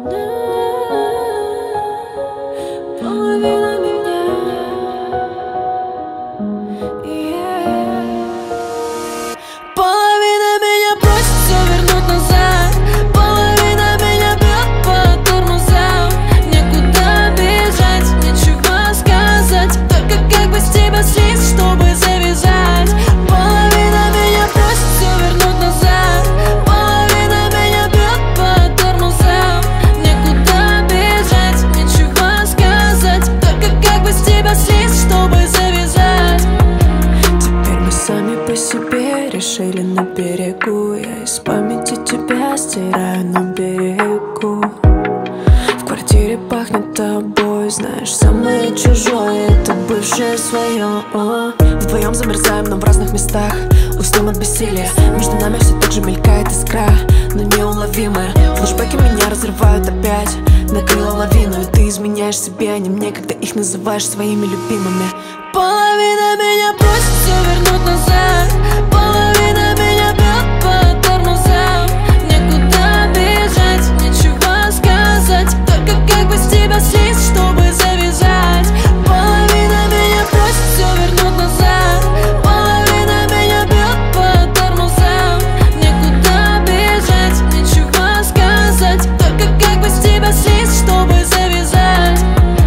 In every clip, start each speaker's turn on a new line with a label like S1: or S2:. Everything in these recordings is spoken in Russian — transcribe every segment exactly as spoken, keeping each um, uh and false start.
S1: Половина меня, yeah. Половина меня просит все вернуть назад, половина меня бьет по тормозам. Некуда бежать, нечего сказать, только как бы с тебя слезть, чтобы завязать. Половина меня просит все вернуть назад, половина меня бьет по тормозам. Некуда бежать, нечего сказать, только как бы с тебя слезть, чтобы завязать. Теперь мы сами по себе решили на берегу. Я из памяти тебя стираю на берегу. В квартире пахнет тобой, знаешь, самое чужое — это бывшее свое. Вдвоем замерзаем, но в разных местах, устаем от бессилия. Между нами все так же мелькает искра, но неуловимая. Флэшбэки меня разрывают опять, накрыла лавину, и ты изменяешь себе, а не мне, когда их называешь своими любимыми. Половина меня просит все вернуть назад, половина меня бьет по тормозам. Некуда бежать, нечего сказать, только как бы с тебя слезть, чтобы завязать. Половина меня просит все вернуть назад, половина меня бьет по тормозам. Некуда бежать, нечего сказать, только как бы с тебя слезть, чтобы завязать.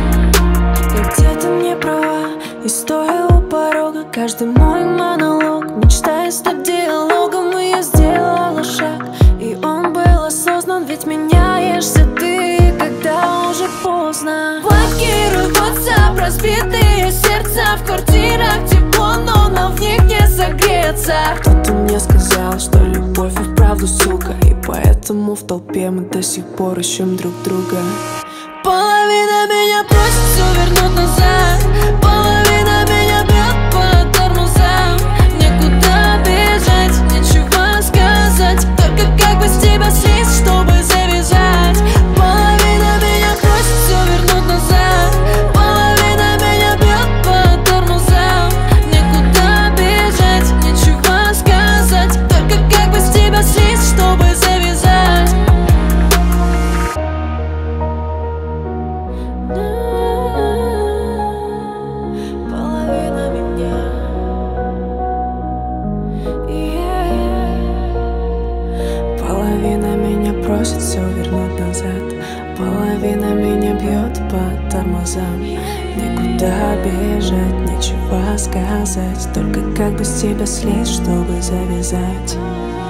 S1: Я где-то не права, и стоя у порога, каждый мой монолог, мечтая стать диалогом, и я сделала шаг, и он был осознан, ведь меняешься ты, когда уже поздно. Блокирую WhatsApp, разбитые сердца, в квартирах тепло, но нам в них не согреться. Кто-то мне сказал, что любовь и вправду сука, и поэтому в толпе мы до сих пор ищем друг друга. Половина меня просит все вернуть назад, половина меня бьет по тормозам. Некуда бежать, нечего сказать, только как бы с тебя слезть, чтобы завязать. Половина меня просит все вернуть назад, половина меня бьет по тормозам. Некуда бежать, нечего сказать, только как бы с тебя слезть, чтобы завязать. Половина меня, yeah. Половина меня просит все вернуть назад, половина меня бьет по тормозам. Некуда бежать, нечего сказать, только как бы с тебя слезть, чтобы завязать.